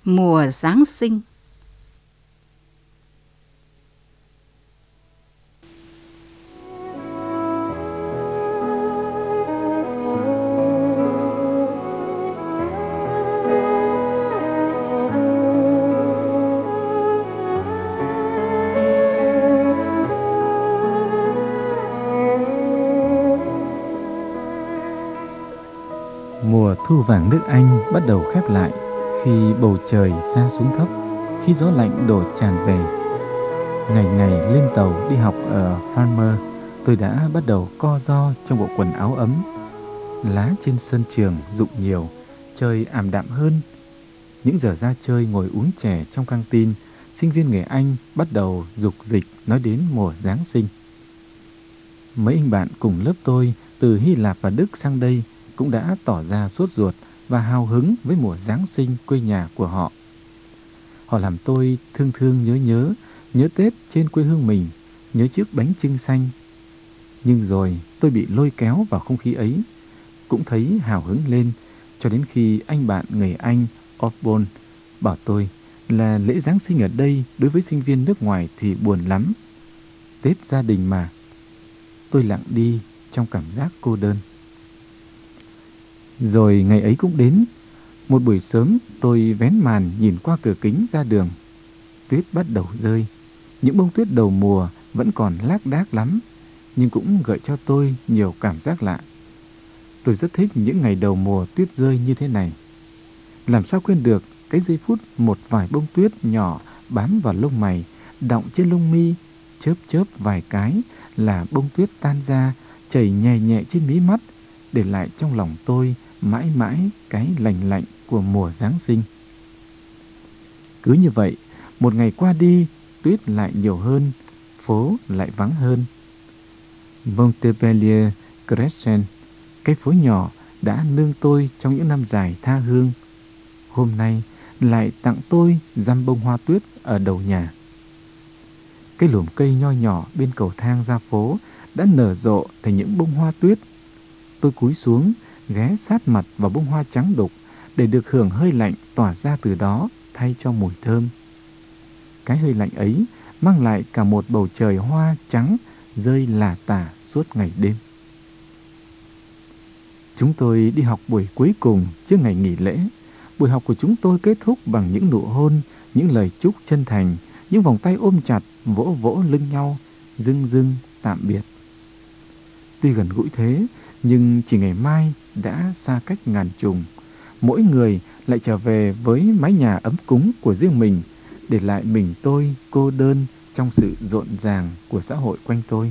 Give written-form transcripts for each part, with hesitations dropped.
Mùa Giáng sinh. Mùa thu vàng nước Anh bắt đầu khép lại khi bầu trời sa xuống thấp, khi gió lạnh đổ tràn về. Ngày ngày lên tàu đi học ở Farmer, tôi đã bắt đầu co ro trong bộ quần áo ấm. Lá trên sân trường rụng nhiều, trời ảm đạm hơn. Những giờ ra chơi ngồi uống chè trong căng tin, sinh viên người Anh bắt đầu dục dịch nói đến mùa Giáng sinh. Mấy anh bạn cùng lớp tôi từ Hy Lạp và Đức sang đây cũng đã tỏ ra sốt ruột và hào hứng với mùa Giáng sinh quê nhà của họ. Họ làm tôi thương thương nhớ Tết trên quê hương mình, nhớ chiếc bánh chưng xanh. Nhưng rồi tôi bị lôi kéo vào không khí ấy, cũng thấy hào hứng lên, cho đến khi anh bạn người Anh Osborne bảo tôi là lễ Giáng sinh ở đây đối với sinh viên nước ngoài thì buồn lắm. Tết gia đình mà. Tôi lặng đi trong cảm giác cô đơn. Rồi ngày ấy cũng đến. Một buổi sớm tôi vén màn nhìn qua cửa kính ra đường. Tuyết bắt đầu rơi. Những bông tuyết đầu mùa vẫn còn lác đác lắm, nhưng cũng gợi cho tôi nhiều cảm giác lạ. Tôi rất thích những ngày đầu mùa tuyết rơi như thế này. Làm sao quên được cái giây phút một vài bông tuyết nhỏ bám vào lông mày, đọng trên lông mi, chớp chớp vài cái là bông tuyết tan ra, chảy nhẹ nhẹ trên mí mắt, để lại trong lòng tôi mãi mãi cái lành lạnh của mùa Giáng sinh. Cứ như vậy, một ngày qua đi, tuyết lại nhiều hơn, phố lại vắng hơn. Montpellier Crescent, cái phố nhỏ đã nương tôi trong những năm dài tha hương, hôm nay lại tặng tôi dăm bông hoa tuyết ở đầu nhà. Cái lùm cây nho nhỏ bên cầu thang ra phố đã nở rộ thành những bông hoa tuyết. Tôi cúi xuống, ghé sát mặt vào bông hoa trắng đục để được hưởng hơi lạnh tỏa ra từ đó thay cho mùi thơm. Cái hơi lạnh ấy mang lại cả một bầu trời hoa trắng rơi lả tả suốt ngày đêm. Chúng tôi đi học buổi cuối cùng trước ngày nghỉ lễ. Buổi học của chúng tôi kết thúc bằng những nụ hôn, những lời chúc chân thành, những vòng tay ôm chặt, vỗ vỗ lưng nhau, dưng dưng tạm biệt. Tuy gần gũi thế, nhưng chỉ ngày mai đã xa cách ngàn trùng. Mỗi người lại trở về với mái nhà ấm cúng của riêng mình, để lại mình tôi cô đơn trong sự rộn ràng của xã hội quanh tôi.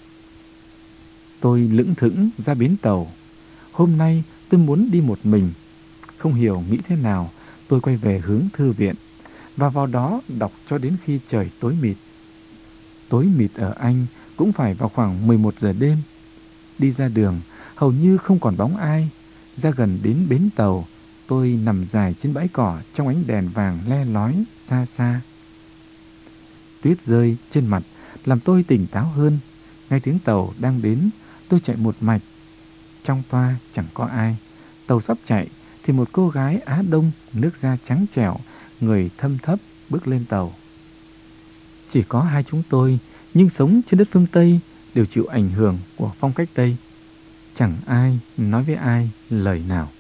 Tôi lững thững ra bến tàu. Hôm nay tôi muốn đi một mình. Không hiểu nghĩ thế nào, tôi quay về hướng thư viện và vào đó đọc cho đến khi trời tối mịt. Tối mịt ở Anh cũng phải vào khoảng 11 giờ đêm. Đi ra đường, hầu như không còn bóng ai. Ra gần đến bến tàu, tôi nằm dài trên bãi cỏ trong ánh đèn vàng le lói xa xa. Tuyết rơi trên mặt làm tôi tỉnh táo hơn. Ngay tiếng tàu đang đến, tôi chạy một mạch. Trong toa chẳng có ai. Tàu sắp chạy thì một cô gái Á Đông, nước da trắng trẻo, người thâm thấp bước lên tàu. Chỉ có hai chúng tôi, nhưng sống trên đất phương Tây đều chịu ảnh hưởng của phong cách Tây. Chẳng ai nói với ai lời nào.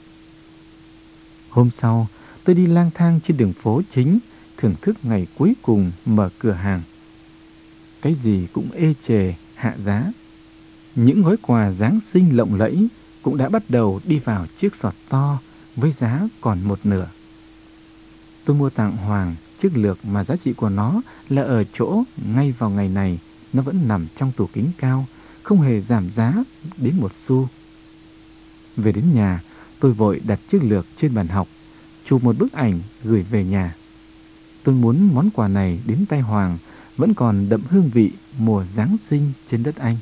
Hôm sau, tôi đi lang thang trên đường phố chính, thưởng thức ngày cuối cùng mở cửa hàng. Cái gì cũng ê chề, hạ giá. Những gói quà Giáng sinh lộng lẫy cũng đã bắt đầu đi vào chiếc sọt to với giá còn một nửa. Tôi mua tặng Hoàng chiếc lược mà giá trị của nó là ở chỗ ngay vào ngày này nó vẫn nằm trong tủ kính cao, không hề giảm giá đến một xu. Về đến nhà, tôi vội đặt chiếc lược trên bàn học, chụp một bức ảnh gửi về nhà. Tôi muốn món quà này đến tay Hoàng vẫn còn đậm hương vị mùa Giáng sinh trên đất Anh.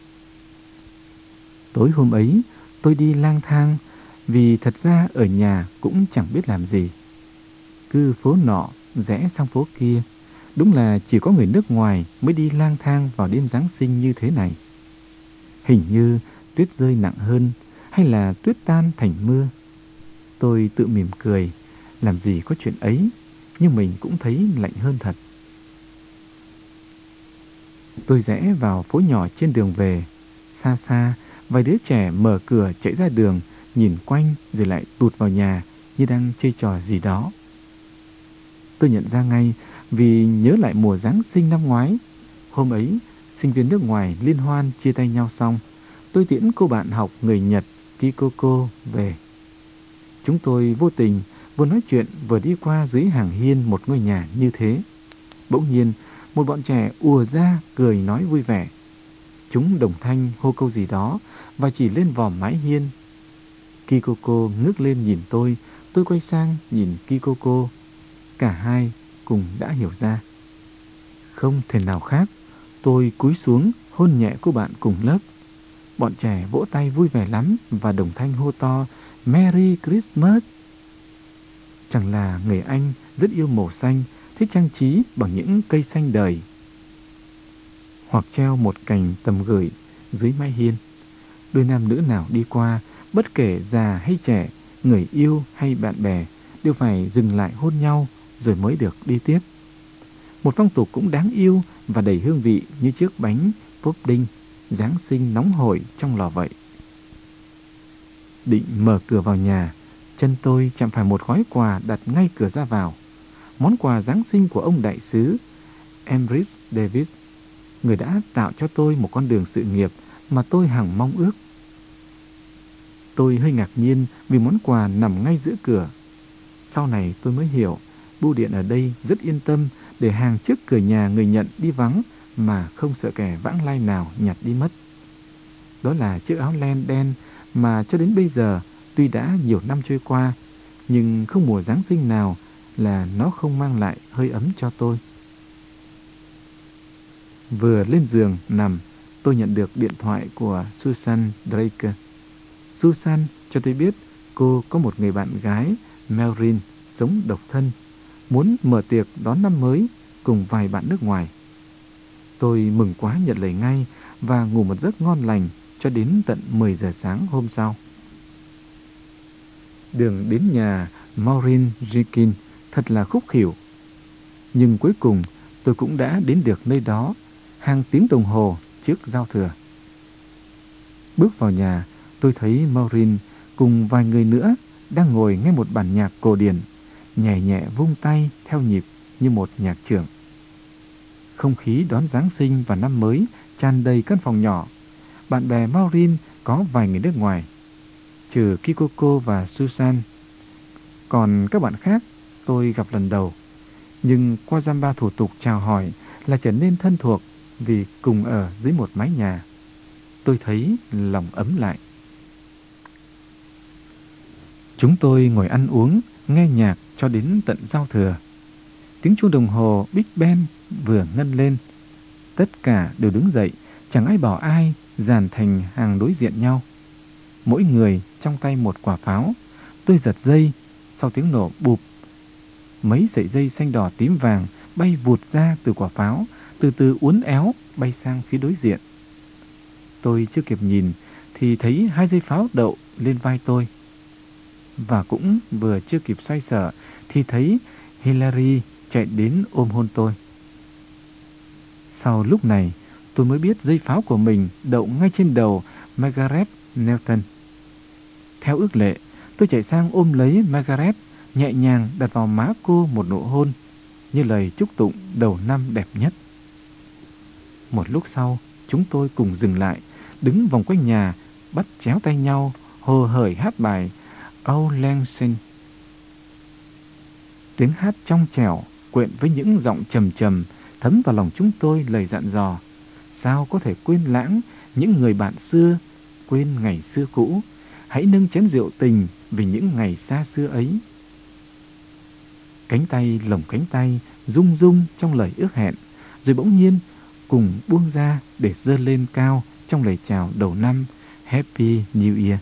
Tối hôm ấy, tôi đi lang thang vì thật ra ở nhà cũng chẳng biết làm gì. Cứ phố nọ rẽ sang phố kia, đúng là chỉ có người nước ngoài mới đi lang thang vào đêm Giáng sinh như thế này. Hình như tuyết rơi nặng hơn, hay là tuyết tan thành mưa. Tôi tự mỉm cười, Làm gì có chuyện ấy, nhưng mình cũng thấy lạnh hơn thật. Tôi rẽ vào phố nhỏ trên đường về. Xa xa, vài đứa trẻ mở cửa chạy ra đường, nhìn quanh rồi lại tụt vào nhà như đang chơi trò gì đó. Tôi nhận ra ngay vì nhớ lại mùa Giáng sinh năm ngoái. Hôm ấy, sinh viên nước ngoài liên hoan chia tay nhau xong, tôi tiễn cô bạn học người Nhật Kikoko về. Chúng tôi vô tình vừa nói chuyện vừa đi qua dưới hàng hiên một ngôi nhà như thế. Bỗng nhiên, một bọn trẻ ùa ra cười nói vui vẻ. Chúng đồng thanh hô câu gì đó và chỉ lên vòm mái hiên. Kikoko ngước lên nhìn tôi quay sang nhìn Kikoko. Cả hai cùng đã hiểu ra. Không thể nào khác, tôi cúi xuống hôn nhẹ cô bạn cùng lớp. Bọn trẻ vỗ tay vui vẻ lắm và đồng thanh hô to Merry Christmas. Chẳng là người Anh rất yêu màu xanh, thích trang trí bằng những cây xanh đời, hoặc treo một cành tầm gửi dưới mái hiên. Đôi nam nữ nào đi qua, bất kể già hay trẻ, người yêu hay bạn bè, đều phải dừng lại hôn nhau rồi mới được đi tiếp. Một phong tục cũng đáng yêu và đầy hương vị như chiếc bánh pudding Giáng sinh nóng hổi trong lò vậy. Định mở cửa vào nhà, chân tôi chạm phải một gói quà đặt ngay cửa ra vào. Món quà Giáng sinh của ông đại sứ Emrys Davis, người đã tạo cho tôi một con đường sự nghiệp mà tôi hằng mong ước. Tôi hơi ngạc nhiên vì món quà nằm ngay giữa cửa. Sau này tôi mới hiểu, bưu điện ở đây rất yên tâm để hàng trước cửa nhà người nhận đi vắng mà không sợ kẻ vãng lai nào nhặt đi mất. Đó là chiếc áo len đen mà cho đến bây giờ, tuy đã nhiều năm trôi qua, nhưng không mùa Giáng sinh nào là nó không mang lại hơi ấm cho tôi. Vừa lên giường nằm, tôi nhận được điện thoại của Susan Drake. Susan cho tôi biết cô có một người bạn gái, Maureen, sống độc thân, muốn mở tiệc đón năm mới cùng vài bạn nước ngoài. Tôi mừng quá nhận lời ngay và ngủ một giấc ngon lành cho đến tận 10 giờ sáng hôm sau. Đường đến nhà Maureen Jenkins thật là khúc khỉu. Nhưng cuối cùng tôi cũng đã đến được nơi đó, hàng tiếng đồng hồ trước giao thừa. Bước vào nhà, tôi thấy Maureen cùng vài người nữa đang ngồi nghe một bản nhạc cổ điển, nhẹ nhẹ vung tay theo nhịp như một nhạc trưởng. Không khí đón Giáng sinh và năm mới tràn đầy căn phòng nhỏ. Bạn bè Maureen có vài người nước ngoài, trừ Kikoko và Susan. Còn các bạn khác tôi gặp lần đầu, nhưng qua dăm ba thủ tục chào hỏi là trở nên thân thuộc vì cùng ở dưới một mái nhà. Tôi thấy lòng ấm lại. Chúng tôi ngồi ăn uống, nghe nhạc cho đến tận giao thừa. Tiếng chuông đồng hồ Big Ben vừa ngân lên. Tất cả đều đứng dậy, chẳng ai bảo ai, dàn thành hàng đối diện nhau. Mỗi người trong tay một quả pháo. Tôi giật dây, sau tiếng nổ bụp, mấy sợi dây xanh đỏ tím vàng bay vụt ra từ quả pháo, từ từ uốn éo bay sang phía đối diện. Tôi chưa kịp nhìn thì thấy 2 dây pháo đậu lên vai tôi. Và cũng vừa chưa kịp xoay sở thì thấy Hillary chạy đến ôm hôn tôi. Sau lúc này, tôi mới biết dây pháo của mình đậu ngay trên đầu Margaret Nelton. Theo ước lệ, tôi chạy sang ôm lấy Margaret, nhẹ nhàng đặt vào má cô một nụ hôn, như lời chúc tụng đầu năm đẹp nhất. Một lúc sau, chúng tôi cùng dừng lại, đứng vòng quanh nhà, bắt chéo tay nhau, hồ hởi hát bài Auld Lang Syne. Tiếng hát trong trẻo, quyện với những giọng trầm trầm, thấm vào lòng chúng tôi lời dặn dò. Sao có thể quên lãng những người bạn xưa, quên ngày xưa cũ. Hãy nâng chén rượu tình vì những ngày xa xưa ấy. Cánh tay lồng cánh tay, rung rung trong lời ước hẹn, rồi bỗng nhiên cùng buông ra để giơ lên cao trong lời chào đầu năm Happy New Year.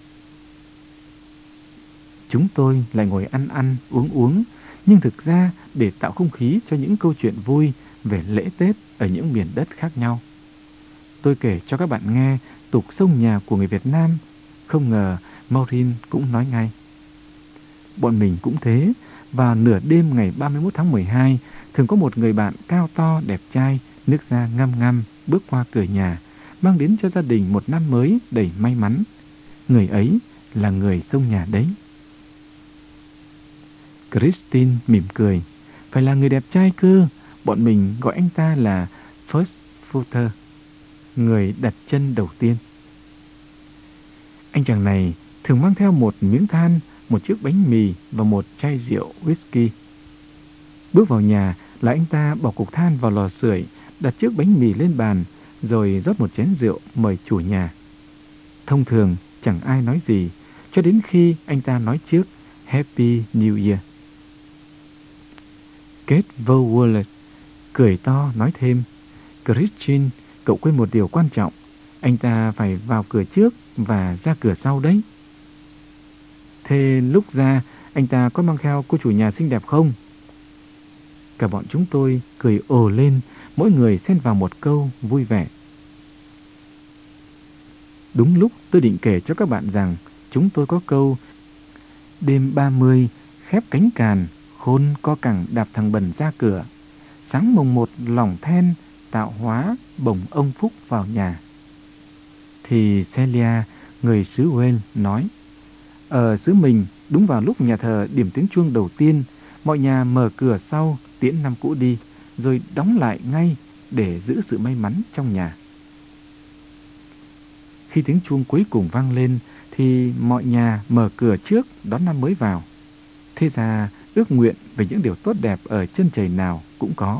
Chúng tôi lại ngồi ăn uống, nhưng thực ra để tạo không khí cho những câu chuyện vui về lễ Tết ở những miền đất khác nhau. Tôi kể cho các bạn nghe tục xông nhà của người Việt Nam. Không ngờ Maureen cũng nói ngay. Bọn mình cũng thế, Vào nửa đêm ngày 31 tháng 12, thường có một người bạn cao to, đẹp trai, nước da ngăm ngăm bước qua cửa nhà, mang đến cho gia đình một năm mới đầy may mắn. Người ấy là người xông nhà đấy. Christine mỉm cười. Phải là người đẹp trai cơ. Bọn mình gọi anh ta là First Footer, người đặt chân đầu tiên. Anh chàng này thường mang theo một miếng than, một chiếc bánh mì và một chai rượu whisky. Bước vào nhà là anh ta bỏ cục than vào lò sưởi, đặt chiếc bánh mì lên bàn, rồi rót một chén rượu mời chủ nhà. Thông thường chẳng ai nói gì, cho đến khi anh ta nói trước Happy New Year. Kate Vowler cười to nói thêm, Christine, cậu quên một điều quan trọng. Anh ta phải vào cửa trước và ra cửa sau đấy. Thế lúc ra, anh ta có mang theo cô chủ nhà xinh đẹp không? Cả bọn chúng tôi cười ồ lên, mỗi người xen vào một câu vui vẻ. Đúng lúc tôi định kể cho các bạn rằng chúng tôi có câu đêm 30 khép cánh càn, khôn co cẳng đạp thằng bần ra cửa. Sáng mùng 1 lỏng then, tạo hóa bồng ông Phúc vào nhà. Thì Celia, người xứ Wales, nói, ở xứ mình, đúng vào lúc nhà thờ điểm tiếng chuông đầu tiên, mọi nhà mở cửa sau tiễn năm cũ đi, rồi đóng lại ngay để giữ sự may mắn trong nhà. Khi tiếng chuông cuối cùng vang lên, thì mọi nhà mở cửa trước đón năm mới vào. Thế ra ước nguyện về những điều tốt đẹp ở chân trời nào cũng có.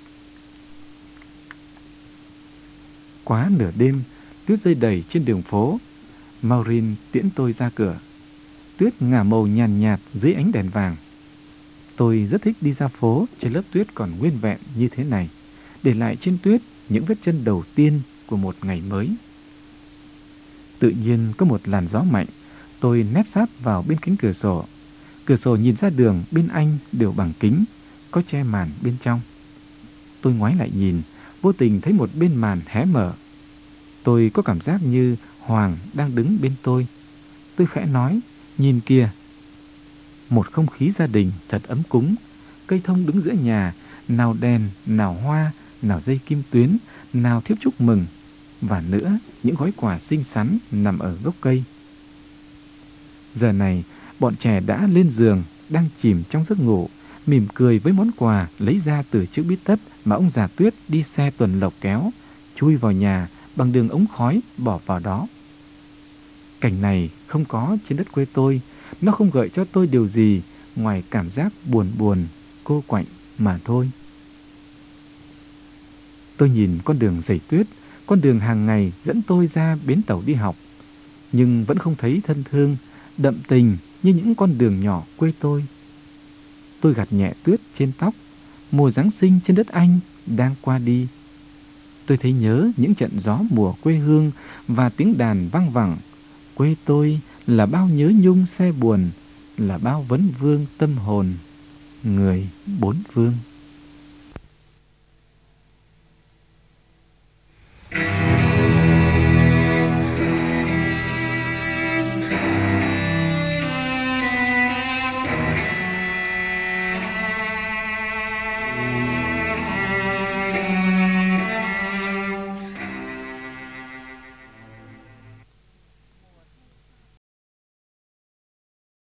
Quá nửa đêm, tuyết rơi đầy trên đường phố. Maureen tiễn tôi ra cửa. Tuyết ngả màu nhàn nhạt dưới ánh đèn vàng. Tôi rất thích đi ra phố trên lớp tuyết còn nguyên vẹn như thế này, để lại trên tuyết những vết chân đầu tiên của một ngày mới. Tự nhiên có một làn gió mạnh, tôi nép sát vào bên cánh cửa sổ. Cửa sổ nhìn ra đường bên anh đều bằng kính, có che màn bên trong. Tôi ngoái lại nhìn, vô tình thấy một bên màn hé mở. Tôi có cảm giác như Hoàng đang đứng bên tôi. Tôi khẽ nói, nhìn kìa. Một không khí gia đình thật ấm cúng. Cây thông đứng giữa nhà, nào đèn, nào hoa, nào dây kim tuyến, nào thiếp chúc mừng. Và nữa, những gói quà xinh xắn nằm ở gốc cây. Giờ này, bọn trẻ đã lên giường, đang chìm trong giấc ngủ, mỉm cười với món quà lấy ra từ chiếc bít tất mà ông già Tuyết đi xe tuần lộc kéo, chui vào nhà bằng đường ống khói bỏ vào đó. Cảnh này không có trên đất quê tôi, nó không gợi cho tôi điều gì ngoài cảm giác buồn buồn, cô quạnh mà thôi. Tôi nhìn con đường dày tuyết, con đường hàng ngày dẫn tôi ra bến tàu đi học, nhưng vẫn không thấy thân thương, đậm tình như những con đường nhỏ quê tôi. Tôi gạt nhẹ tuyết trên tóc, mùa Giáng sinh trên đất Anh đang qua đi. Tôi thấy nhớ những trận gió mùa quê hương và tiếng đàn vang vẳng. Quê tôi là bao nhớ nhung xe buồn, là bao vấn vương tâm hồn, người bốn phương.